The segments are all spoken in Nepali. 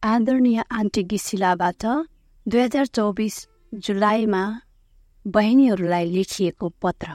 आदरणीय आन्टी गिसिलाबाट 2024 जुलाईमा बहिनीहरूलाई लेखिएको पत्र।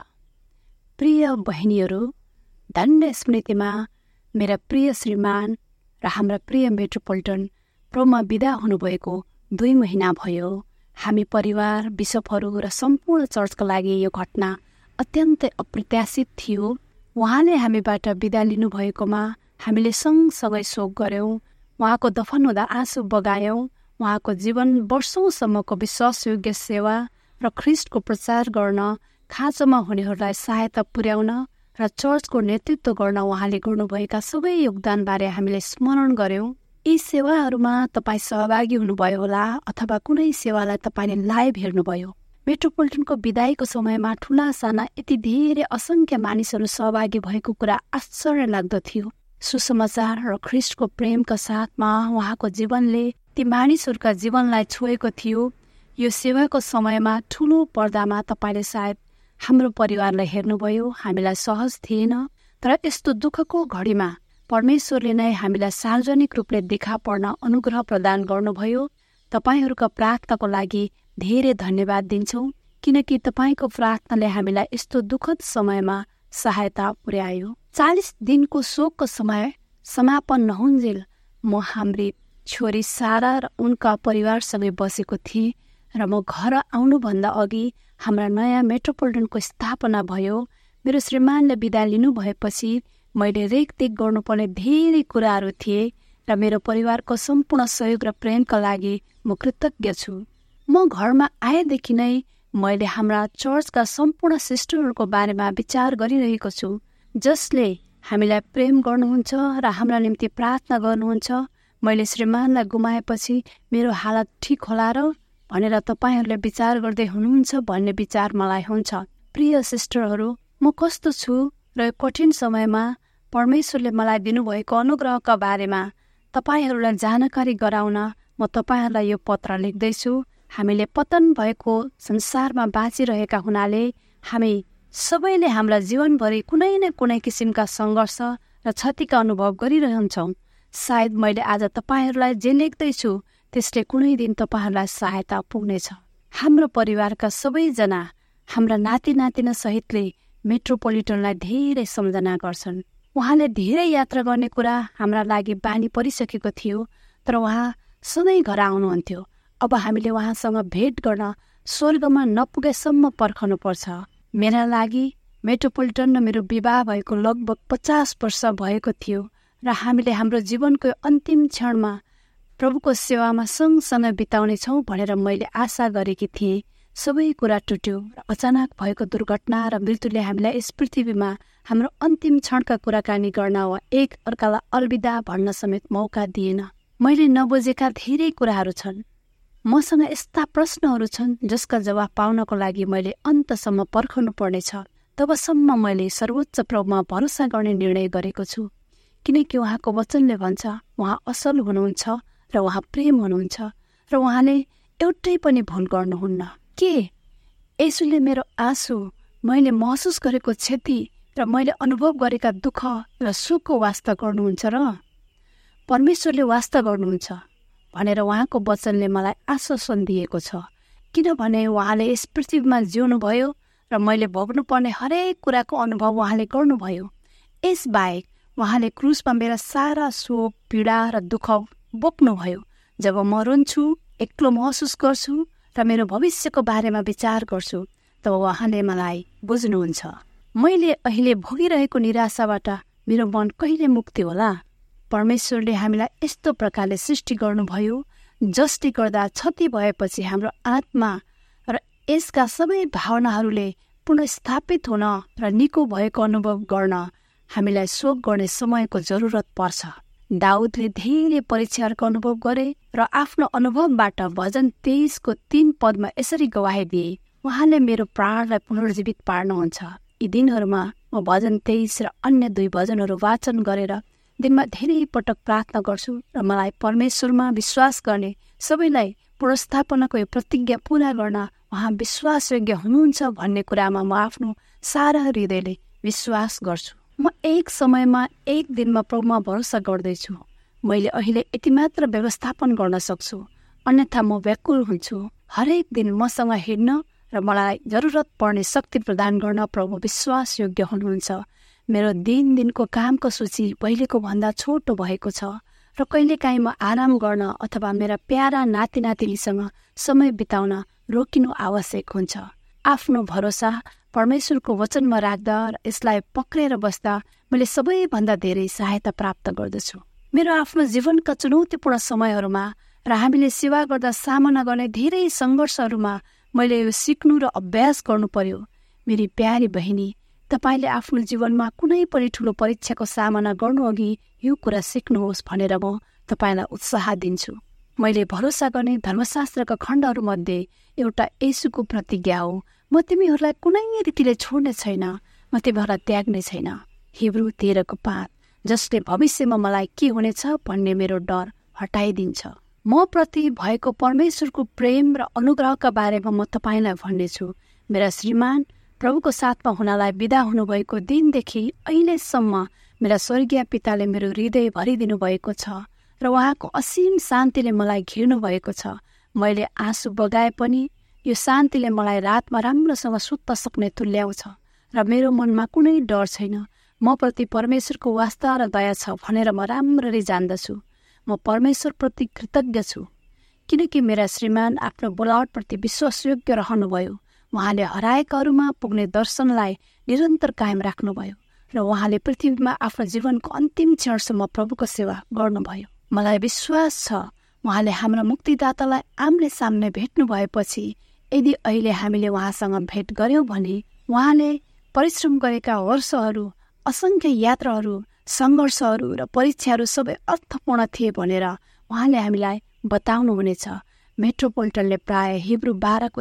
प्रिय बहिनीहरू, धन्य स्मृतिमा मेरा प्रिय श्रीमान र हाम्रा प्रिय मेट्रोपोलिटन प्रोमा बिदा हुनुभएको 2 महिना भयो। हामी परिवार, बिशपहरू र सम्पूर्ण चर्चका लागि यो घटना अत्यन्तै अप्रत्याशित थियो। उहाँले हामीबाट बिदा लिनुभएकोमा हामीले सँगसँगै शोक गर्यौँ। उहाँको दफन हुँदा आँसु बगायौँ। उहाँको जीवन वर्षौंसम्मको विश्वासयोग्य सेवा र ख्रिस्टको प्रचार गर्न, खाँचोमा हुनेहरूलाई सहायता पुर्याउन र चर्चको नेतृत्व गर्न उहाँले गर्नुभएका सबै योगदानबारे हामीले स्मरण गर्यौँ। यी सेवाहरूमा तपाईँ सहभागी हुनुभयो होला अथवा कुनै सेवालाई तपाईँले लाइभ हेर्नुभयो। मेट्रोपोलिटनको विदाईको समयमा ठुला साना यति धेरै असङ्ख्य मानिसहरू सहभागी भएको कुरा आश्चर्य लाग्दो थियो। सुसमाचार र ख्रिस्टको प्रेमका साथमा उहाँको जीवनले ती मानिसहरूका जीवनलाई छोएको थियो। यो सेवाको समयमा ठुलो पर्दामा तपाईँले सायद हाम्रो परिवारलाई हेर्नुभयो। हामीलाई सहज थिएन, तर यस्तो दुःखको घडीमा परमेश्वरले नै हामीलाई सार्वजनिक रूपले देखा पर्न अनुग्रह प्रदान गर्नुभयो। तपाईँहरूका प्रार्थनाको लागि धेरै धन्यवाद दिन्छौँ, किनकि तपाईँको प्रार्थनाले हामीलाई यस्तो दुःखद समयमा सहायता पुर्यायो। 40 दिनको शोकको समय समापन नहुन्जेल म हाम्री छोरी सारा र उनका परिवारसँगै बसेको थिएँ र म घर आउनुभन्दा अघि हाम्रा नयाँ मेट्रोपोलिटनको स्थापना भयो। मेरो श्रीमानले बिदा लिनु भएपछि मैले रेखदेख गर्नुपर्ने धेरै कुराहरू थिए र मेरो परिवारको सम्पूर्ण सहयोग र प्रेमका लागि म कृतज्ञ छु। म घरमा आएदेखि नै मैले हाम्रा चर्चका सम्पूर्ण सिस्टरहरूको बारेमा विचार गरिरहेको छु, जसले हामीलाई प्रेम गर्नुहुन्छ र हाम्रा निम्ति प्रार्थना गर्नुहुन्छ। मैले श्रीमानलाई गुमाएपछि मेरो हालत ठिक होला र भनेर तपाईँहरूले विचार गर्दै हुनुहुन्छ भन्ने विचार मलाई हुन्छ। प्रिय सिस्टरहरू, म कस्तो छु र यो कठिन समयमा परमेश्वरले मलाई दिनुभएको अनुग्रहका बारेमा तपाईँहरूलाई जानकारी गराउन म तपाईँहरूलाई यो पत्र लेख्दैछु। हामीले पतन भएको संसारमा बाँचिरहेका हुनाले हामी सबैले हाम्रा जीवनभरि कुनै न कुनै किसिमका सङ्घर्ष र क्षतिका अनुभव गरिरहन्छौँ। सायद मैले आज तपाईँहरूलाई जे लेख्दैछु त्यसले कुनै दिन तपाईँहरूलाई सहायता पुग्नेछ। हाम्रो परिवारका सबैजना हाम्रा नाति नातिना सहितले मेट्रोपोलिटनलाई धेरै सम्झना गर्छन्। उहाँले धेरै यात्रा गर्ने कुरा हाम्रा लागि बानी परिसकेको थियो, तर उहाँ सधैँ घर आउनुहुन्थ्यो। अब हामीले उहाँसँग भेट गर्न स्वर्गमा नपुगेसम्म पर्खनु पर्छ। मेरा लागि मेट्रोपोलिटन र मेरो विवाह भएको लगभग 50 वर्ष भएको थियो र हामीले हाम्रो जीवनको अन्तिम क्षणमा प्रभुको सेवामा सँगसँगै बिताउनेछौँ भनेर मैले आशा गरेकी थिएँ। सबै कुरा टुट्यो र अचानक भएको दुर्घटना र मृत्युले हामीलाई यस पृथ्वीमा हाम्रो अन्तिम क्षणका कुराकानी गर्न वा एक अर्कालाई अलविदा भन्न समेत मौका दिएन। मैले नबुझेका धेरै कुराहरू छन्। मसँग यस्ता प्रश्नहरू छन् जसका जवाब पाउनको लागि मैले अन्तसम्म पर्खनु पर्नेछ। तबसम्म मैले सर्वोच्च प्रभुमा भरोसा गर्ने निर्णय गरेको छु, किनकि उहाँको वचनले भन्छ उहाँ असल हुनुहुन्छ र उहाँ प्रेम हुनुहुन्छ र उहाँले एउटै पनि भुल गर्नुहुन्न। के यसुले मेरो आँसु, मैले महसुस गरेको क्षति र मैले अनुभव गरेका दुःख र सुखको वास्ता गर्नुहुन्छ र? परमेश्वरले वास्ता गर्नुहुन्छ भनेर उहाँको वचनले मलाई आश्वासन दिएको छ, किनभने उहाँले यस पृथ्वीमा जिउनुभयो र मैले भोग्नुपर्ने हरेक कुराको अनुभव उहाँले गर्नुभयो। यसबाहेक उहाँले क्रुसमा मेरा सारा शोक, पीडा र दुःख बोक्नुभयो। जब म रुन्छु, एक्लो महसुस गर्छु र मेरो भविष्यको बारेमा विचार गर्छु, तब उहाँले मलाई बुझ्नुहुन्छ। मैले अहिले भोगिरहेको निराशाबाट मेरो मन कहिले मुक्ति होला? परमेश्वरले हामीलाई यस्तो प्रकारले सृष्टि गर्नुभयो जसले गर्दा क्षति भएपछि हाम्रो आत्मा र यसका सबै भावनाहरूले पुनर्स्थापित हुन र निको भएको अनुभव गर्न हामीलाई शोक गर्ने समयको जरुरत पर्छ। दाउदले धेरै परीक्षाहरूको अनुभव गरे र आफ्नो अनुभवबाट भजन 23 को 3 पदमा यसरी गवाही दिए, उहाँले मेरो प्राणलाई पुनर्जीवित पार्नुहुन्छ। यी दिनहरूमा म भजन 23 र अन्य 2 भजनहरू वाचन गरेर दिनमा धेरै पटक प्रार्थना गर्छु र मलाई परमेश्वरमा विश्वास गर्ने सबैलाई पुनर्स्थापनाको यो प्रतिज्ञा पूरा गर्न उहाँ विश्वासयोग्य हुनुहुन्छ भन्ने कुरामा म आफ्नो सारा हृदयले विश्वास गर्छु। म एक समयमा एक दिनमा प्रभुमा भरोसा गर्दैछु। मैले अहिले यति मात्र व्यवस्थापन गर्न सक्छु, अन्यथा म व्याकुल हुन्छु। हरेक दिन मसँग हिँड्न र मलाई जरुरत पर्ने शक्ति प्रदान गर्न प्रभु विश्वासयोग्य हुनुहुन्छ। मेरो दिनको कामको सूची पहिलेको भन्दा छोटो भएको छ र कहिलेकाहीँ म आराम गर्न अथवा मेरा प्यारा नाति नातिनीसँग समय बिताउन रोकिनु आवश्यक हुन्छ। आफ्नो भरोसा परमेश्वरको वचनमा राख्दा र यसलाई पक्रेर बस्दा मैले सबैभन्दा धेरै सहायता प्राप्त गर्दछु। मेरो आफ्नो जीवनका चुनौतीपूर्ण समयहरूमा र हामीले सेवा गर्दा सामना गर्ने धेरै सङ्घर्षहरूमा मैले यो सिक्नु र अभ्यास गर्नु पर्यो। मेरी प्यारी बहिनी, तपाईँले आफ्नो जीवनमा कुनै पनि ठुलो परीक्षाको सामना गर्नु अघि यो कुरा सिक्नुहोस् भनेर म तपाईँलाई उत्साह दिन्छु। मैले भरोसा गर्ने धर्मशास्त्रका खण्डहरूमध्ये एउटा येशूको प्रतिज्ञा हो, म तिमीहरूलाई कुनै रीतिले छोड्ने छैन, म तिमीहरूलाई त्याग्ने छैन। हिब्रू 13:5, जसले भविष्यमा मलाई के हुनेछ भन्ने मेरो डर हटाइदिन्छ। म प्रति भएको परमेश्वरको प्रेम र अनुग्रहका बारेमा म तपाईँलाई भन्नेछु। मेरा श्रीमान प्रभुको साथमा हुनलाई बिदा हुनुभएको दिनदेखि अहिलेसम्म मेरा स्वर्गीय पिताले मेरो हृदय भरिदिनु भएको छ र उहाँको असीम शान्तिले मलाई घिर्नु भएको छ। मैले आँसु बगाए पनि यो शान्तिले मलाई रातमा राम्रोसँग सुत्न सक्ने तुल्याउँछ र मेरो मनमा कुनै डर छैन। म प्रति परमेश्वरको वास्ता र दया छ भनेर म राम्ररी जान्दछु। म परमेश्वरप्रति कृतज्ञ छु किनकि मेरा श्रीमान आफ्नो बोलावटप्रति विश्वासयोग्य रहनुभयो। उहाँले हराएकाहरूमा पुग्ने दर्शनलाई निरन्तर कायम राख्नुभयो र उहाँले पृथ्वीमा आफ्नो जीवनको अन्तिम क्षणसम्म प्रभुको सेवा गर्नुभयो। मलाई विश्वास छ उहाँले हाम्रा मुक्तिदातालाई आम्ने सामने भेट्नु भएपछि यदि अहिले हामीले उहाँसँग भेट गर्यौं भने उहाँले परिश्रम गरेका वर्षहरू, असङ्ख्य यात्राहरू, सङ्घर्षहरू र परीक्षाहरू सबै अर्थपूर्ण थिए भनेर उहाँले हामीलाई बताउनुहुनेछ। मेट्रोपोलिटनले प्राय हिब्रू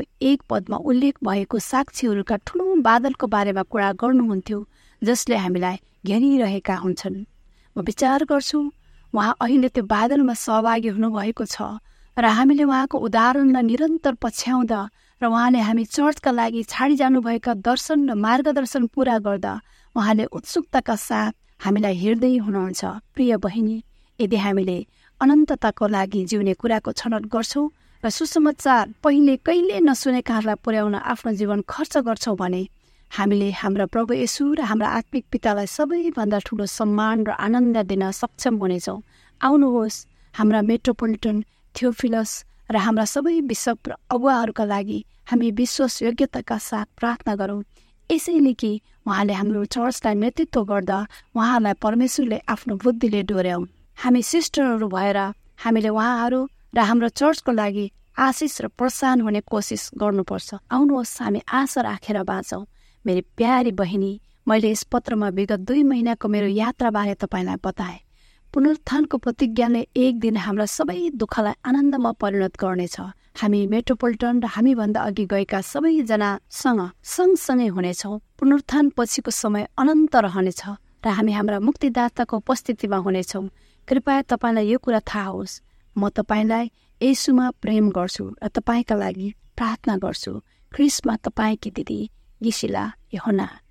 12:1 उल्लेख भएको साक्षीहरूका ठुलो बादलको बारेमा कुरा गर्नुहुन्थ्यो जसले हामीलाई घेरिरहेका हुन्छन्। म विचार गर्छु उहाँ अहिले त्यो बादलमा सहभागी हुनुभएको छ र हामीले उहाँको उदाहरणलाई निरन्तर पछ्याउँदा र उहाँले हामी चर्चका लागि छाडी जानुभएका दर्शन र मार्गदर्शन पूरा गर्दा उहाँले उत्सुकताका साथ हामीलाई हेर्दै हुनुहुन्छ। प्रिय बहिनी, यदि हामीले अनन्तताको लागि जिउने कुराको छनौट गर्छौँ र सुसमाचार पहिले कहिले नसुनेकाहरूलाई पुर्याउन आफ्नो जीवन खर्च गर्छौँ भने हामीले हाम्रा प्रभु येशू र हाम्रा आत्मिक पितालाई सबैभन्दा ठुलो सम्मान र आनन्द दिन सक्षम हुनेछौँ। आउनुहोस्, हाम्रा मेट्रोपोलिटन, थियोफिलस र हाम्रा सबै बिशप र अगुवाहरूका लागि हामी विश्वासयोग्यताका साथ प्रार्थना गरौँ। यसैले कि उहाँले हाम्रो चर्चलाई नेतृत्व गर्दा उहाँलाई परमेश्वरले आफ्नो बुद्धिले डोर्याउन्। हामी सिस्टरहरू भएर हामीले उहाँहरू र हाम्रो चर्चको लागि आशिष र प्रोत्साहन हुने कोसिस गर्नुपर्छ। आउनुहोस्, हामी आशा राखेर बाँचौँ। मेरी प्यारी बहिनी, मैले यस पत्रमा विगत 2 महिनाको मेरो यात्राबारे तपाईँलाई बताएँ। पुनरुत्थानको प्रतिज्ञाले एक दिन हाम्रा सबै दुःखलाई आनन्दमा परिणत गर्नेछ। हामी मेट्रोपोलिटन र हामीभन्दा अघि गएका सबैजनासँग सँगसँगै हुनेछौँ। पुनरुत्थान पछिको समय अनन्त रहनेछ र हामी हाम्रा मुक्तिदाताको उपस्थितिमा हुनेछौँ। कृपया तपाईँलाई यो कुरा थाहा होस्, म तपाईँलाई येशूमा प्रेम गर्छु र तपाईँका लागि प्रार्थना गर्छु। ख्रिस्टमा तपाईँकी दिदी गिसिला योहना।